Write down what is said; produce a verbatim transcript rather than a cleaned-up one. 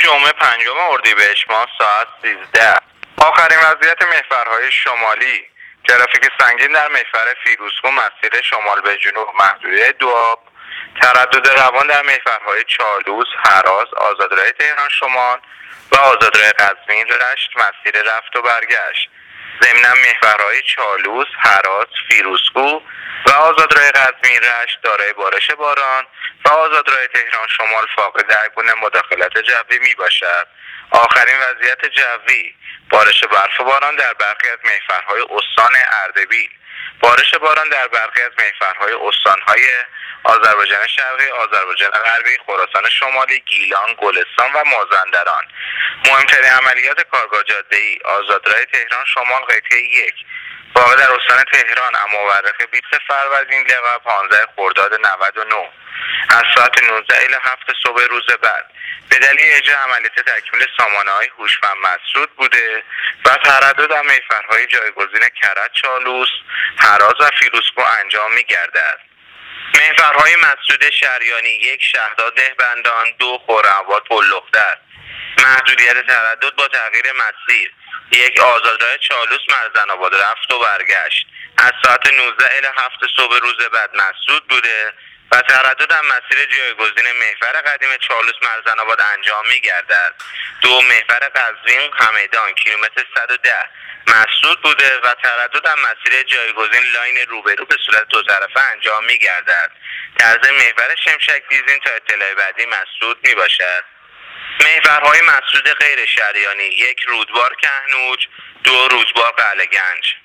جمعه پنجم اردیبهشت ماه ساعت سیزده. آخرین وضعیت محورهای شمالی: ترافیک سنگین در محور فیروزکوه مسیر شمال به جنوب محدوده دوآب، تردد روان در محورهای چالوس، هراز، آزادراه تهران شمال و آزادراه قزوین رشت مسیر رفت و برگشت. ضمناً محورهای چالوس، هراز، فیروزکوه و آزادراه قزوین رشت دارای بارش باران و آزادراه تهران شمال فاقد هر گونه مداخلت جوی می باشد. آخرین وضعیت جوی: بارش برف و باران در برخی از محورهای استان اردبیل، بارش باران در برخی از محورهای استانهای آذربایجان شرقی، آذربایجان غربی، خراسان شمالی، گیلان، گلستان و مازندران. مهمترین عملیات کارگاه جاده‌ای: آزادراه تهران شمال قطعه یک واقع در استان تهران، اما مورخ بیست فروردین لقب پانزده خرداد نود و نه از ساعت نوزده الی هفت صبح روز بعد به دلیل اجرای عملیات تکمیل سامانه‌های هوشمند مسدود بوده و تردد در محورهای جایگزین کرج، چالوس، هراز و فیروزکوه انجام می‌گردد. محورهای مسدود شریانی: یک شهداد نهبندان، دو خرم‌آباد پل‌لختر. محدودیت تردد با تغییر مسیر: یک آزادراه چالوس مرزن آباد رفت و برگشت از ساعت نوزده الی هفت صبح روز بعد مسدود بوده و تردد در مسیر جایگزین محور قدیم چالوس مرزن آباد انجام می گردد. دو محور قزوین همدان کیلومتر صد و ده مسدود بوده و تردد در مسیر جایگزین لاین روبرو به صورت دو طرفه انجام می گردد. در ضمن محور شمشک دیزین تا اطلاع بعدی مسدود می باشد. محورهای مسدود غیر شریانی: یک رودبار کهنوج، دو رودبار قلعه‌گنج.